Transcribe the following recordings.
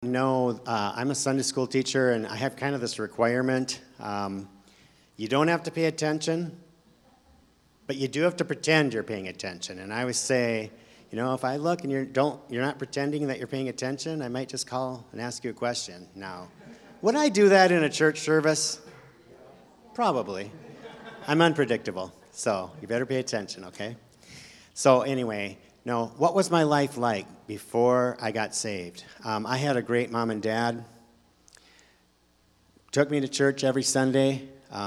No, I'm a Sunday school teacher, and I have kind of this requirement. You don't have to pay attention, but you do have to pretend you're paying attention. And I always say, if I look and you're not pretending that you're paying attention, I might just call and ask you a question. Now, would I do that in a church service? Probably. I'm unpredictable, so you better pay attention, okay? So anyway, what was my life like before I got saved? I had a great mom and dad. Took me to church every Sunday.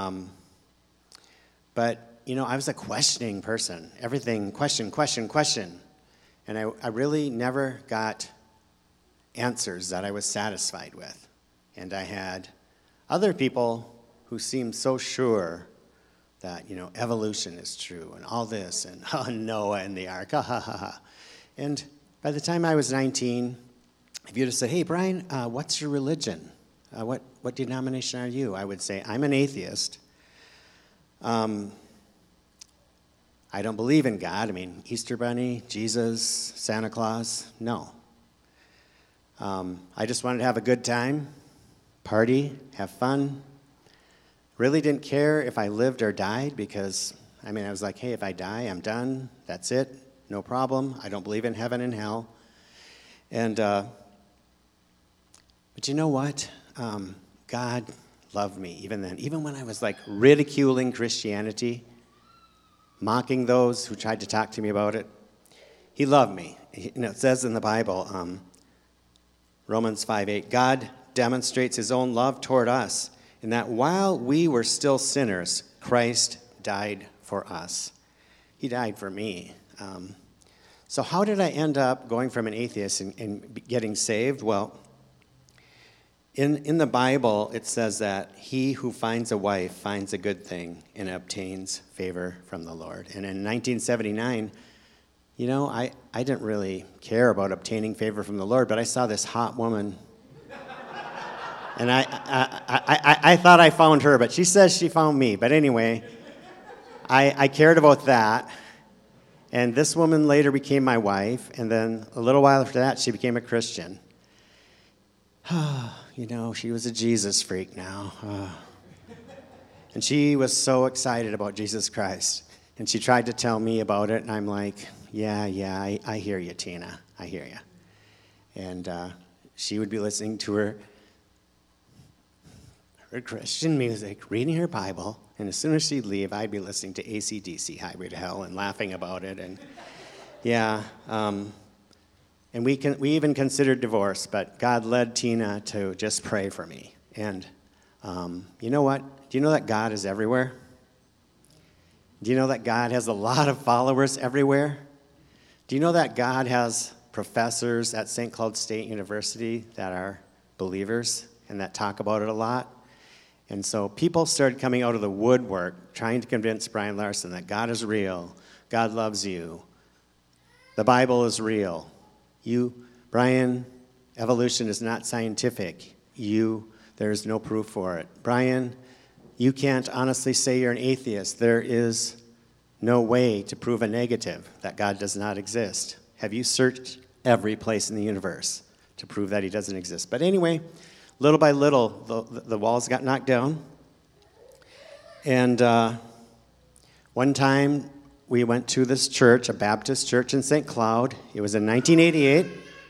But I was a questioning person. Everything, question. And I really never got answers that I was satisfied with. And I had other people who seemed so sure that, evolution is true and all this and Noah and the ark, ha, ha, ha, ha. And by the time I was 19, if you'd have said, hey, Brian, what's your religion? What denomination are you? I would say, I'm an atheist. I don't believe in God. I mean, Easter Bunny, Jesus, Santa Claus, no. I just wanted to have a good time, party, have fun. Really didn't care if I lived or died because, I was like, hey, if I die, I'm done. That's it. No problem. I don't believe in heaven and hell. And, but you know what? God loved me even then. Even when I was like ridiculing Christianity, mocking those who tried to talk to me about it, he loved me. It says in the Bible, Romans 5:8, God demonstrates his own love toward us in that while we were still sinners, Christ died for us. He died for me. So how did I end up going from an atheist and getting saved? Well, in the Bible, it says that he who finds a wife finds a good thing and obtains favor from the Lord. And in 1979, I didn't really care about obtaining favor from the Lord, but I saw this hot woman. And I thought I found her, but she says she found me. But anyway, I cared about that. And this woman later became my wife. And then a little while after that, she became a Christian. She was a Jesus freak now. And she was so excited about Jesus Christ. And she tried to tell me about it. And I'm like, yeah, I hear you, Tina. I hear you. And she would be listening to her Christian music, reading her Bible, and as soon as she'd leave, I'd be listening to AC/DC, Highway to Hell, and laughing about it, and and we even considered divorce, but God led Tina to just pray for me, and you know what? Do you know that God is everywhere? Do you know that God has a lot of followers everywhere? Do you know that God has professors at St. Cloud State University that are believers and that talk about it a lot? And so people started coming out of the woodwork trying to convince Brian Larson that God is real, God loves you, the Bible is real. Brian, evolution is not scientific. There's no proof for it. Brian, you can't honestly say you're an atheist. There is no way to prove a negative, that God does not exist. Have you searched every place in the universe to prove that he doesn't exist? But anyway, little by little, the walls got knocked down. And one time, we went to this church, a Baptist church in St. Cloud. It was in 1988.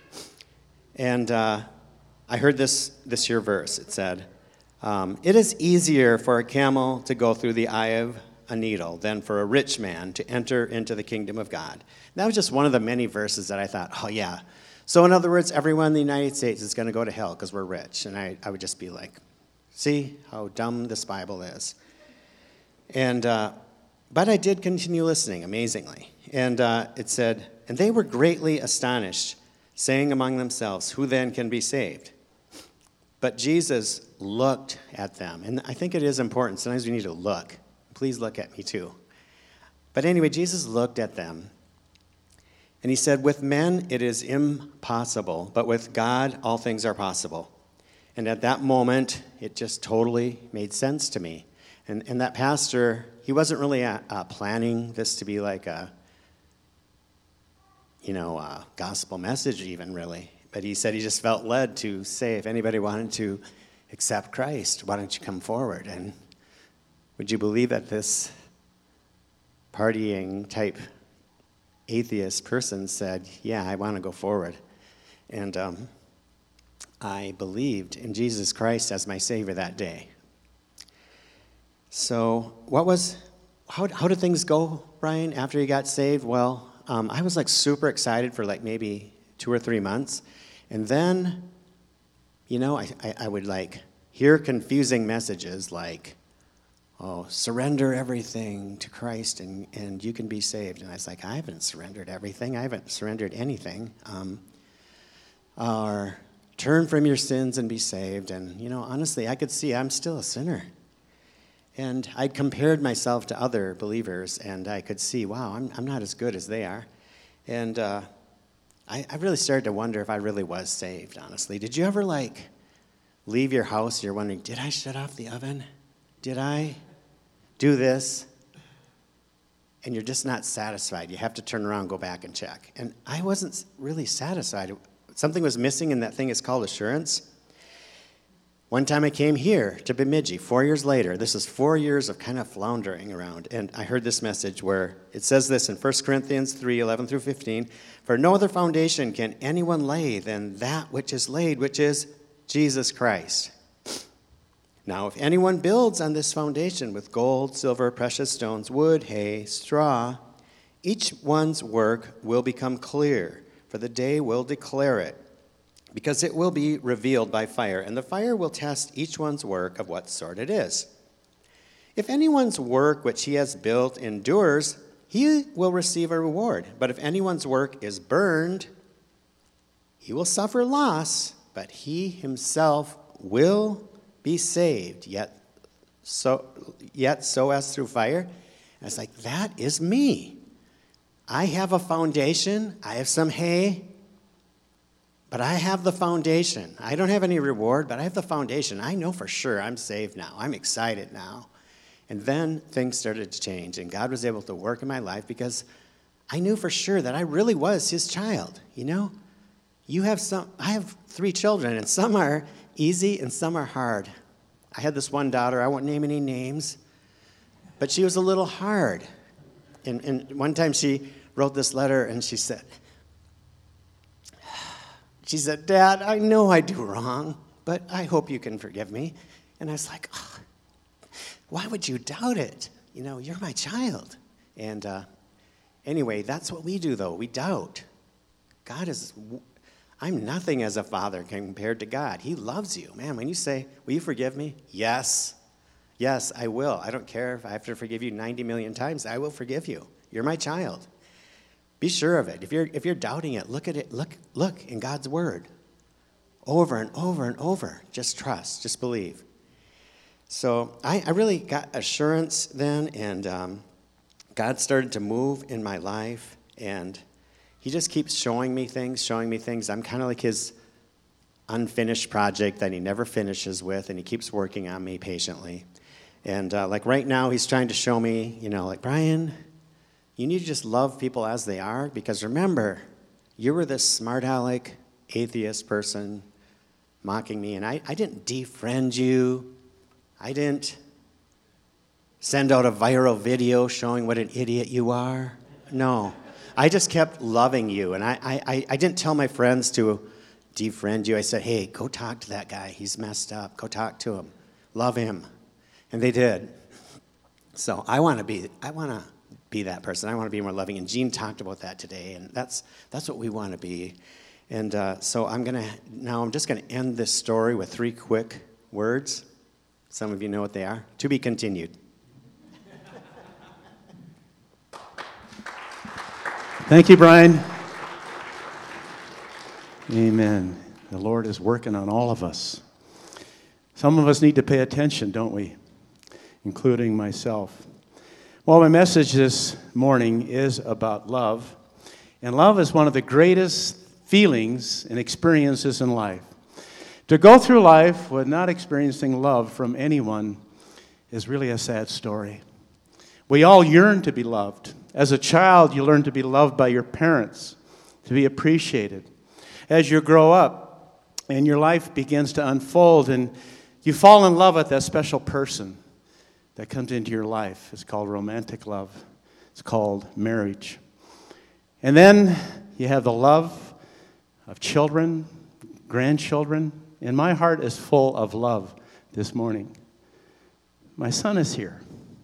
And I heard this year verse. It said, it is easier for a camel to go through the eye of a needle than for a rich man to enter into the kingdom of God. And that was just one of the many verses that I thought, oh yeah. So in other words, everyone in the United States is going to go to hell because we're rich. And I would just be like, see how dumb this Bible is. And but I did continue listening, amazingly. And it said, and they were greatly astonished, saying among themselves, who then can be saved? But Jesus looked at them. And I think it is important. Sometimes we need to look. Please look at me too. But anyway, Jesus looked at them. And he said, with men it is impossible, but with God all things are possible. And at that moment, it just totally made sense to me. And that pastor, he wasn't really planning this to be like a gospel message even, really. But he said he just felt led to say if anybody wanted to accept Christ, why don't you come forward? And would you believe that this partying type atheist person said, yeah, I want to go forward. And I believed in Jesus Christ as my Savior that day. So how did things go, Brian, after you got saved? Well, I was like super excited for like maybe 2 or 3 months. And then, I would like hear confusing messages like, oh, surrender everything to Christ and you can be saved. And I was like, I haven't surrendered everything. I haven't surrendered anything. Or turn from your sins and be saved. And, honestly, I could see I'm still a sinner. And I compared myself to other believers, and I could see, wow, I'm not as good as they are. And I really started to wonder if I really was saved, honestly. Did you ever, leave your house, you're wondering, did I shut off the oven? Did I do this? And you're just not satisfied. You have to turn around and go back and check. And I wasn't really satisfied. Something was missing, and that thing is called assurance. One time I came here to Bemidji 4 years later. This is 4 years of kind of floundering around. And I heard this message where it says this in 1 Corinthians 3:11 through 15. For no other foundation can anyone lay than that which is laid, which is Jesus Christ. Now, if anyone builds on this foundation with gold, silver, precious stones, wood, hay, straw, each one's work will become clear, for the day will declare it, because it will be revealed by fire, and the fire will test each one's work of what sort it is. If anyone's work which he has built endures, he will receive a reward. But if anyone's work is burned, he will suffer loss, but he himself will be saved, yet so as through fire. And it's like, that is me. I have a foundation. I have some hay. But I have the foundation. I don't have any reward, but I have the foundation. I know for sure I'm saved now. I'm excited now. And then things started to change, and God was able to work in my life because I knew for sure that I really was his child. I have 3 children, and some are easy and some are hard. I had this one daughter, I won't name any names, but she was a little hard. And one time she wrote this letter, and she said, Dad, I know I do wrong, but I hope you can forgive me. And I was like, oh, why would you doubt it? You're my child. And anyway, that's what we do, though. We doubt. I'm nothing as a father compared to God. He loves you. Man, when you say, will you forgive me? Yes. Yes, I will. I don't care if I have to forgive you 90 million times. I will forgive you. You're my child. Be sure of it. If you're doubting it, look at it. Look in God's word. Over and over and over. Just trust. Just believe. So I really got assurance then, and God started to move in my life, and he just keeps showing me things. I'm kind of like his unfinished project that he never finishes with, and he keeps working on me patiently. And like right now, he's trying to show me, Brian, you need to just love people as they are, because remember, you were this smart aleck, atheist person mocking me, and I didn't defriend you. I didn't send out a viral video showing what an idiot you are. No. I just kept loving you, and I didn't tell my friends to defriend you. I said, hey, go talk to that guy. He's messed up. Go talk to him. Love him. And they did. So I want to be that person. I want to be more loving. And Gene talked about that today, and that's what we want to be. And so I'm just going to end this story with 3 quick words. Some of you know what they are. To be continued. Thank you, Brian. Amen. The Lord is working on all of us. Some of us need to pay attention, don't we? Including myself. Well, my message this morning is about love. And love is one of the greatest feelings and experiences in life. To go through life with not experiencing love from anyone is really a sad story. We all yearn to be loved. As a child, you learn to be loved by your parents, to be appreciated. as you grow up and your life begins to unfold and you fall in love with that special person that comes into your life. It's called romantic love. It's called marriage. And then you have the love of children, grandchildren, and my heart is full of love this morning. My son is here.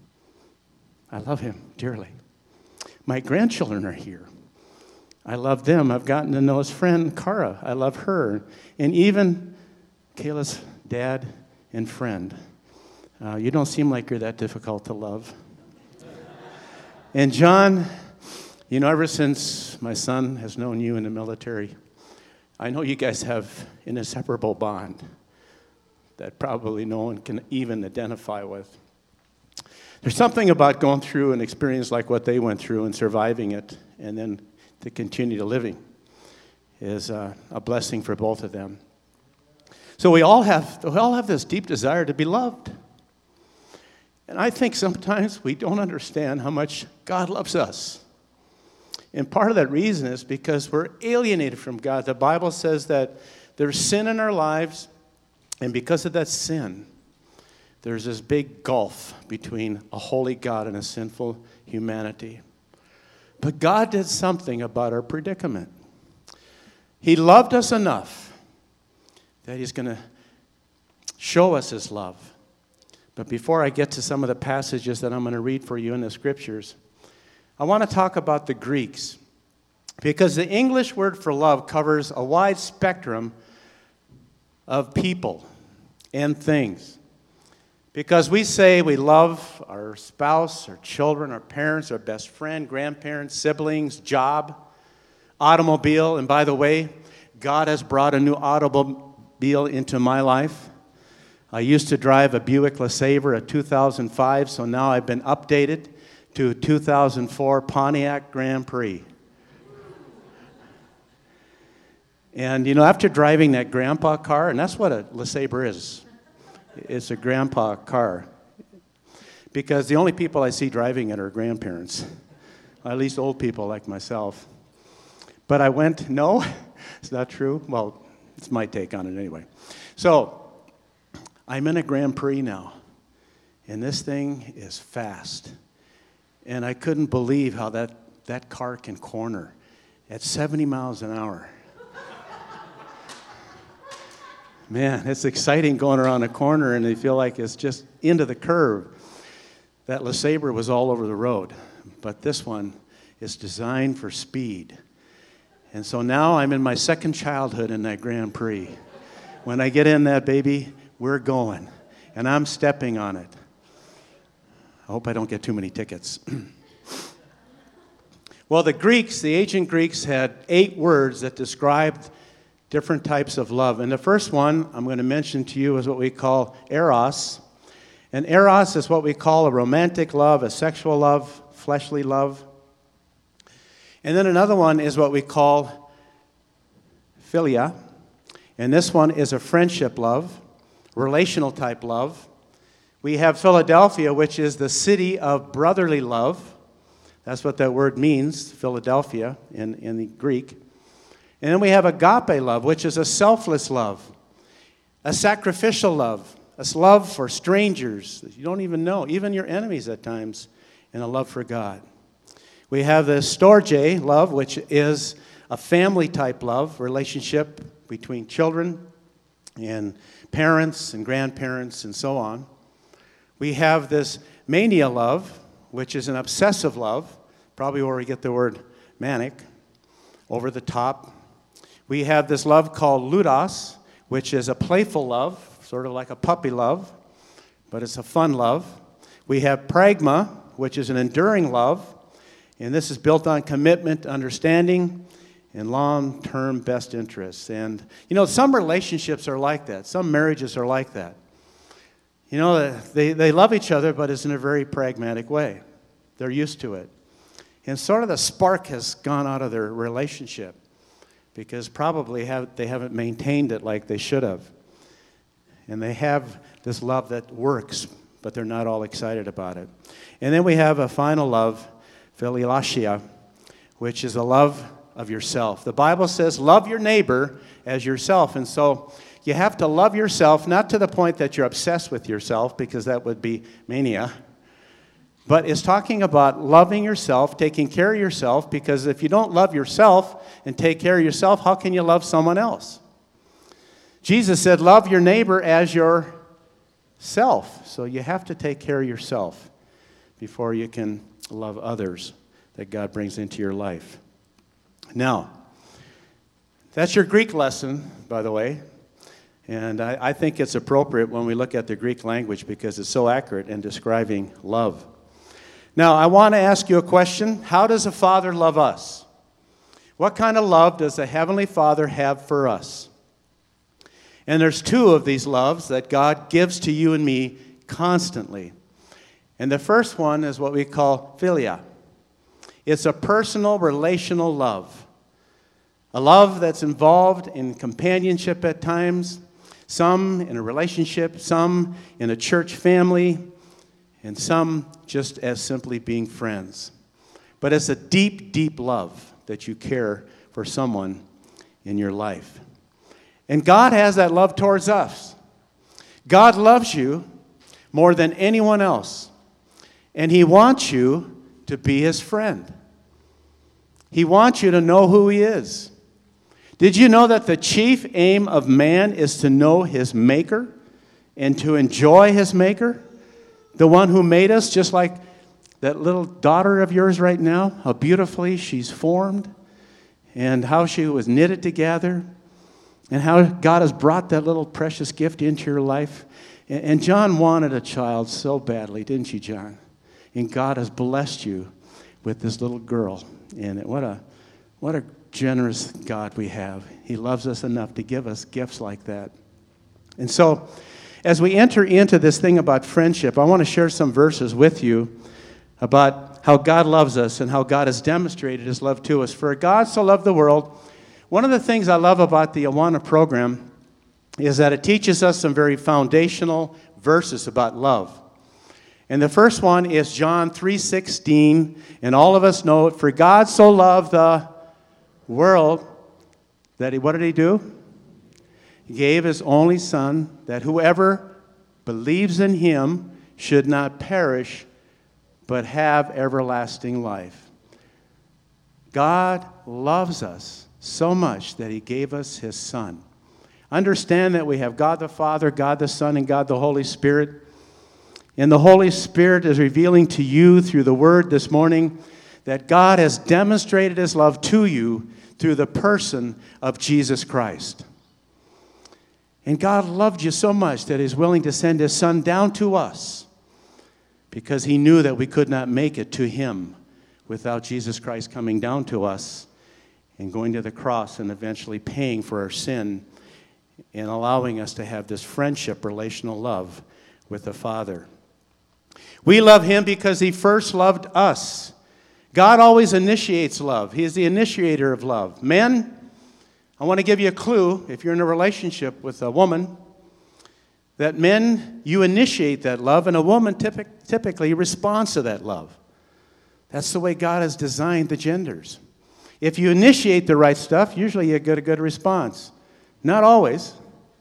I love him dearly. My grandchildren are here. I love them. I've gotten to know his friend, Cara. I love her. And even Kayla's dad and friend. You don't seem like you're that difficult to love. And John, ever since my son has known you in the military, I know you guys have an inseparable bond that probably no one can even identify with. There's something about going through an experience like what they went through and surviving it and then to continue to living is a blessing for both of them. So we all have this deep desire to be loved. And I think sometimes we don't understand how much God loves us. And part of that reason is because we're alienated from God. The Bible says that there's sin in our lives, and because of that sin, there's this big gulf between a holy God and a sinful humanity. But God did something about our predicament. He loved us enough that He's going to show us His love. But before I get to some of the passages that I'm going to read for you in the Scriptures, I want to talk about the Greeks. Because the English word for love covers a wide spectrum of people and things. Because we say we love our spouse, our children, our parents, our best friend, grandparents, siblings, job, automobile. And by the way, God has brought a new automobile into my life. I used to drive a Buick LeSabre, a 2005, so now I've been updated to a 2004 Pontiac Grand Prix. And, after driving that grandpa car, and that's what a LeSabre is. It's a grandpa car. Because the only people I see driving it are grandparents. At least old people like myself. But I went, no, it's not true. Well, it's my take on it anyway. So, I'm in a Grand Prix now. And this thing is fast. And I couldn't believe how that car can corner at 70 miles an hour. Man, it's exciting going around a corner and you feel like it's just into the curve. That LeSabre was all over the road, but this one is designed for speed. And so now I'm in my second childhood in that Grand Prix. When I get in that baby, we're going, and I'm stepping on it. I hope I don't get too many tickets. Well, the ancient Greeks had 8 words that described different types of love. And the first one I'm going to mention to you is what we call eros. And eros is what we call a romantic love, a sexual love, fleshly love. And then another one is what we call philia. And this one is a friendship love, relational type love. We have Philadelphia, which is the city of brotherly love. That's what that word means, Philadelphia, in the Greek. And then we have agape love, which is a selfless love, a sacrificial love, a love for strangers that you don't even know, even your enemies at times, and a love for God. We have the storge love, which is a family-type love, relationship between children and parents and grandparents and so on. We have this mania love, which is an obsessive love, probably where we get the word manic, over the top. We have this love called ludos, which is a playful love, sort of like a puppy love, but it's a fun love. We have pragma, which is an enduring love, and this is built on commitment, understanding, and long-term best interests. And, some relationships are like that. Some marriages are like that. They love each other, but it's in a very pragmatic way. They're used to it. And sort of the spark has gone out of their relationship because probably they haven't maintained it like they should have. And they have this love that works, but they're not all excited about it. And then we have a final love, philautia, which is a love of yourself. The Bible says, love your neighbor as yourself. And so you have to love yourself, not to the point that you're obsessed with yourself, because that would be mania. But it's talking about loving yourself, taking care of yourself, because if you don't love yourself and take care of yourself, how can you love someone else? Jesus said, love your neighbor as yourself. So you have to take care of yourself before you can love others that God brings into your life. Now, that's your Greek lesson, by the way. And I think it's appropriate when we look at the Greek language because it's so accurate in describing love. Now, I want to ask you a question. How does a father love us? What kind of love does a Heavenly Father have for us? And there's two of these loves that God gives to you and me constantly. And the first one is what we call philia. It's a personal, relational love. A love that's involved in companionship at times, some in a relationship, some in a church family, and some just as simply being friends. But it's a deep, deep love that you care for someone in your life. And God has that love towards us. God loves you more than anyone else. And He wants you to be His friend. He wants you to know who He is. Did you know that the chief aim of man is to know his Maker and to enjoy his Maker? The one who made us, just like that little daughter of yours right now, how beautifully she's formed and how she was knitted together and how God has brought that little precious gift into your life. And John wanted a child so badly, didn't you, John? And God has blessed you with this little girl. And what a generous God we have. He loves us enough to give us gifts like that. And so, as we enter into this thing about friendship, I want to share some verses with you about how God loves us and how God has demonstrated His love to us. For God so loved the world. One of the things I love about the Awana program is that it teaches us some very foundational verses about love. And the first one is John 3:16, and all of us know it. For God so loved the world that what did He do? He gave His only Son, that whoever believes in Him should not perish, but have everlasting life. God loves us so much that He gave us His Son. Understand that we have God the Father, God the Son, and God the Holy Spirit. And the Holy Spirit is revealing to you through the Word this morning that God has demonstrated His love to you through the person of Jesus Christ. And God loved you so much that He's willing to send His Son down to us because He knew that we could not make it to Him without Jesus Christ coming down to us and going to the cross and eventually paying for our sin and allowing us to have this friendship, relational love with the Father. We love Him because He first loved us. God always initiates love. He is the initiator of love. Men, I want to give you a clue, if you're in a relationship with a woman, that men, you initiate that love, and a woman typically responds to that love. That's the way God has designed the genders. If you initiate the right stuff, usually you get a good response. Not always,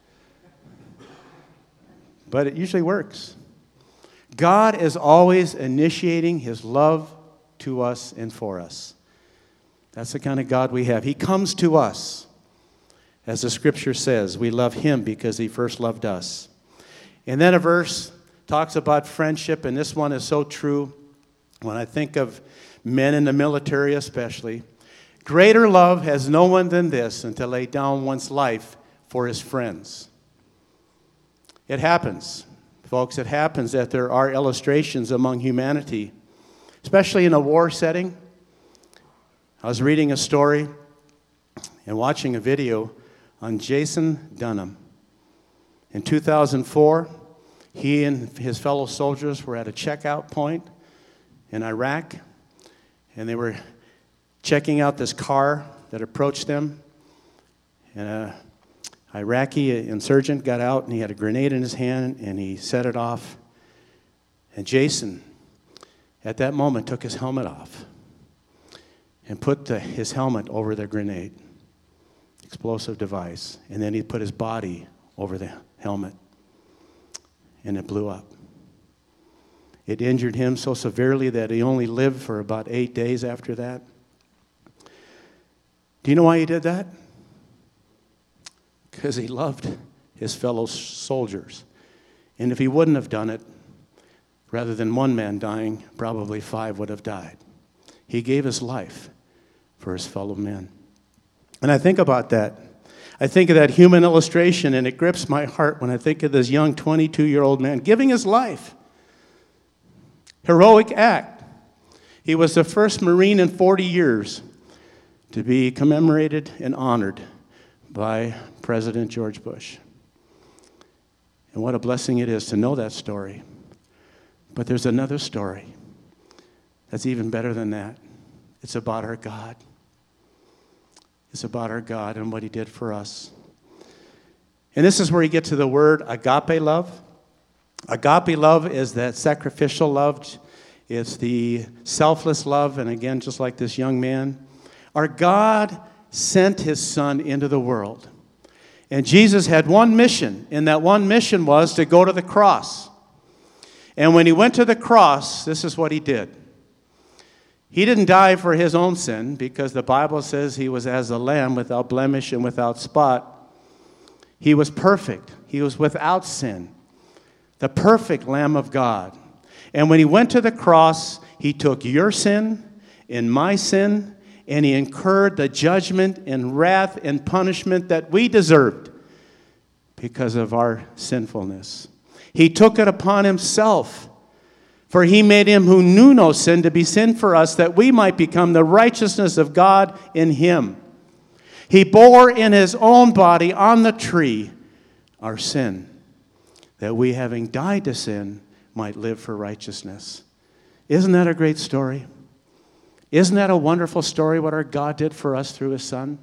but it usually works. God is always initiating His love to us and for us. That's the kind of God we have. He comes to us. As the Scripture says, we love Him because He first loved us. And then a verse talks about friendship, and this one is so true when I think of men in the military especially. Greater love has no one than this, and to lay down one's life for his friends. It happens, folks. It happens that there are illustrations among humanity, especially in a war setting. I was reading a story and watching a video on Jason Dunham. In 2004, he and his fellow soldiers were at a checkout point in Iraq, and they were checking out this car that approached them. And an Iraqi insurgent got out, and he had a grenade in his hand, and he set it off. And Jason, at that moment, took his helmet off. and put his helmet over the grenade, explosive device, and then he put his body over the helmet, and it blew up. It injured him so severely that he only lived for about 8 days after that. Do you know why he did that? Because he loved his fellow soldiers. And if he wouldn't have done it, rather than one man dying, probably 5 would have died. He gave his life for his fellow men. And I think about that. I think of that human illustration, and it grips my heart when I think of this young 22-year-old man giving his life. Heroic act. He was the first Marine in 40 years to be commemorated and honored by President George Bush. And what a blessing it is to know that story. But there's another story that's even better than that. It's about our God. It's about our God and what he did for us. And this is where you get to the word agape love. Agape love is that sacrificial love. It's the selfless love. And again, just like this young man, our God sent his son into the world. And Jesus had one mission, and that one mission was to go to the cross. And when he went to the cross, this is what he did. He didn't die for his own sin, because the Bible says he was as a lamb without blemish and without spot. He was perfect. He was without sin. The perfect Lamb of God. And when he went to the cross, he took your sin and my sin, and he incurred the judgment and wrath and punishment that we deserved because of our sinfulness. He took it upon himself, for he made him who knew no sin to be sin for us, that we might become the righteousness of God in him. He bore in his own body on the tree our sin, that we, having died to sin, might live for righteousness. Isn't that a great story? Isn't that a wonderful story, what our God did for us through his Son?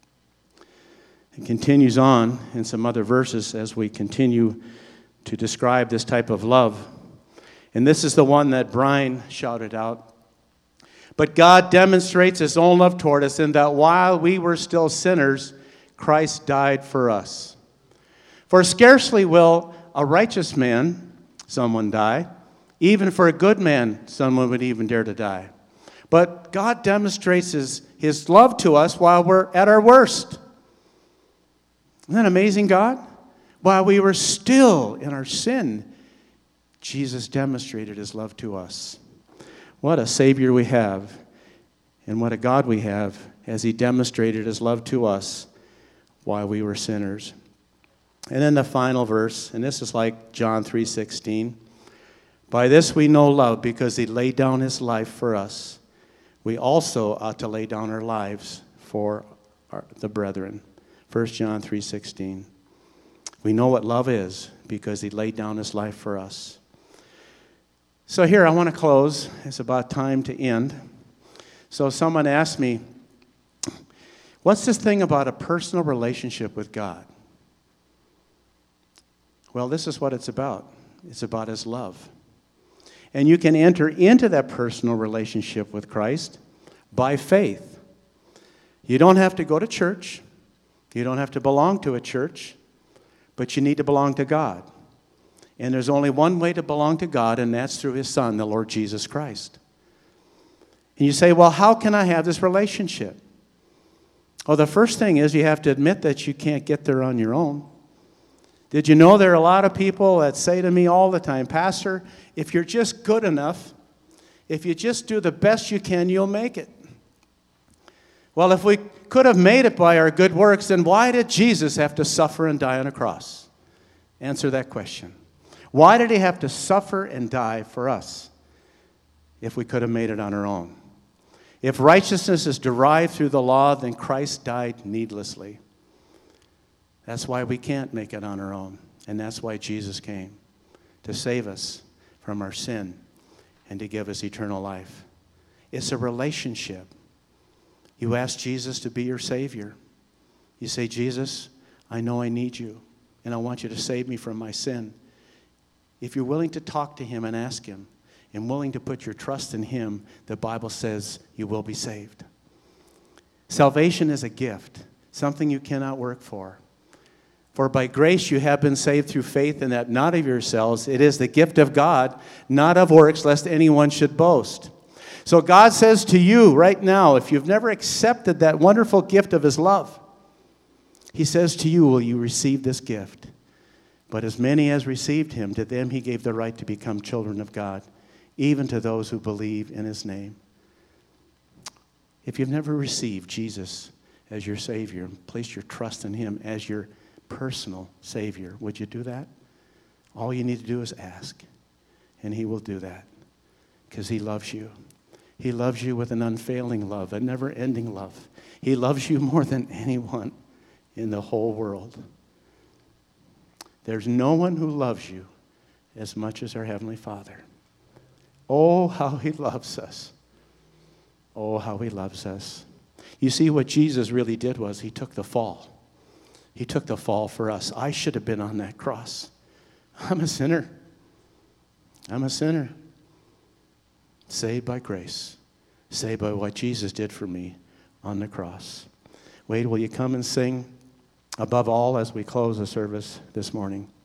It continues on in some other verses as we continue to describe this type of love. And this is the one that Brian shouted out. But God demonstrates his own love toward us in that while we were still sinners, Christ died for us. For scarcely will a righteous man, someone die, even for a good man, someone would even dare to die. But God demonstrates his love to us while we're at our worst. Isn't that amazing, God? While we were still in our sin, Jesus demonstrated his love to us. What a Savior we have, and what a God we have, as he demonstrated his love to us while we were sinners. And then the final verse, and this is like John 3:16. By this we know love, because he laid down his life for us. We also ought to lay down our lives for the brethren. 1 John 3:16. We know what love is because he laid down his life for us. So here, I want to close. It's about time to end. So someone asked me, what's this thing about a personal relationship with God? Well, this is what it's about. It's about his love. And you can enter into that personal relationship with Christ by faith. You don't have to go to church. You don't have to belong to a church. But you need to belong to God. And there's only one way to belong to God, and that's through his Son, the Lord Jesus Christ. And you say, well, how can I have this relationship? Well, the first thing is you have to admit that you can't get there on your own. Did you know there are a lot of people that say to me all the time, Pastor, if you're just good enough, if you just do the best you can, you'll make it. Well, if we could have made it by our good works, then why did Jesus have to suffer and die on a cross? Answer that question. Why did he have to suffer and die for us if we could have made it on our own? If righteousness is derived through the law, then Christ died needlessly. That's why we can't make it on our own. And that's why Jesus came, to save us from our sin and to give us eternal life. It's a relationship. You ask Jesus to be your Savior. You say, Jesus, I know I need you, and I want you to save me from my sin. If you're willing to talk to him and ask him, and willing to put your trust in him, the Bible says you will be saved. Salvation is a gift, something you cannot work for. For by grace you have been saved through faith, and that not of yourselves. It is the gift of God, not of works, lest anyone should boast. So God says to you right now, if you've never accepted that wonderful gift of his love, he says to you, will you receive this gift? But as many as received him, to them he gave the right to become children of God, even to those who believe in his name. If you've never received Jesus as your Savior, placed your trust in him as your personal Savior, would you do that? All you need to do is ask, and he will do that, because he loves you. He loves you with an unfailing love, a never-ending love. He loves you more than anyone in the whole world. There's no one who loves you as much as our Heavenly Father. Oh, how he loves us. Oh, how he loves us. You see, what Jesus really did was he took the fall. He took the fall for us. I should have been on that cross. I'm a sinner. I'm a sinner. Saved by grace. Saved by what Jesus did for me on the cross. Wade, will you come and sing above all as we close the service this morning?